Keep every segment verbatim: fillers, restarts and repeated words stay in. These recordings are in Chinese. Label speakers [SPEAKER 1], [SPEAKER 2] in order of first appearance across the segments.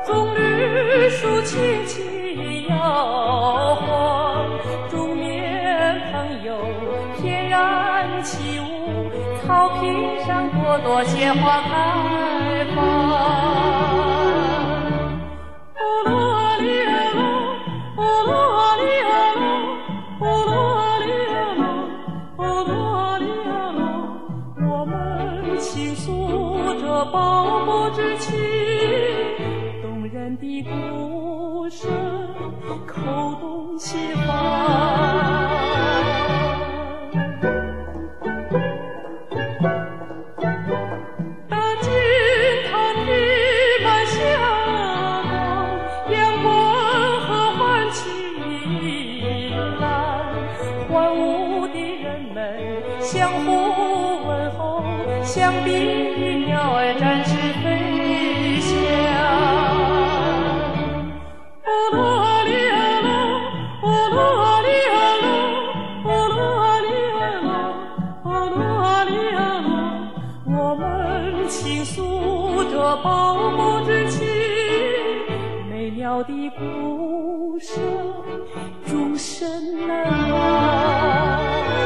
[SPEAKER 1] 棕榈树轻轻摇晃，中年朋友翩然起舞，草坪上朵朵鲜花开放。倾诉着饱饱之情，动人的鼓声扣动心房。当金堂填满霞光，阳光和欢起来，欢舞的人们相互问候，像比鸟儿展翅飞翔。哦罗阿里阿罗，哦罗阿里阿罗，哦罗阿里阿罗，哦罗阿里阿罗，我们倾诉着饱饱之情，美妙的鼓声诸声难忘。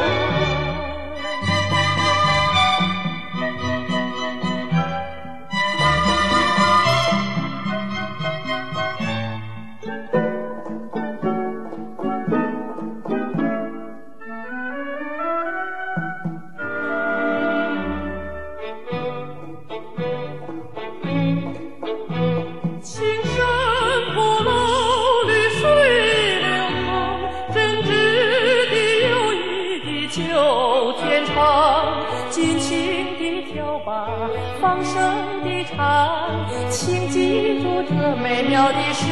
[SPEAKER 1] 九天长，尽情地跳吧，放声地唱，请记住这美妙的时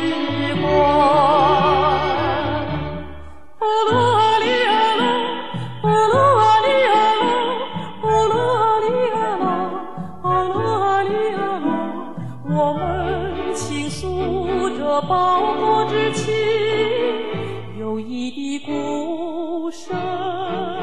[SPEAKER 1] 光。哦罗阿里阿罗，哦罗阿里阿罗，哦罗阿里阿罗，哦罗阿里阿罗，我们倾诉着饱饱之情，友谊的鼓声。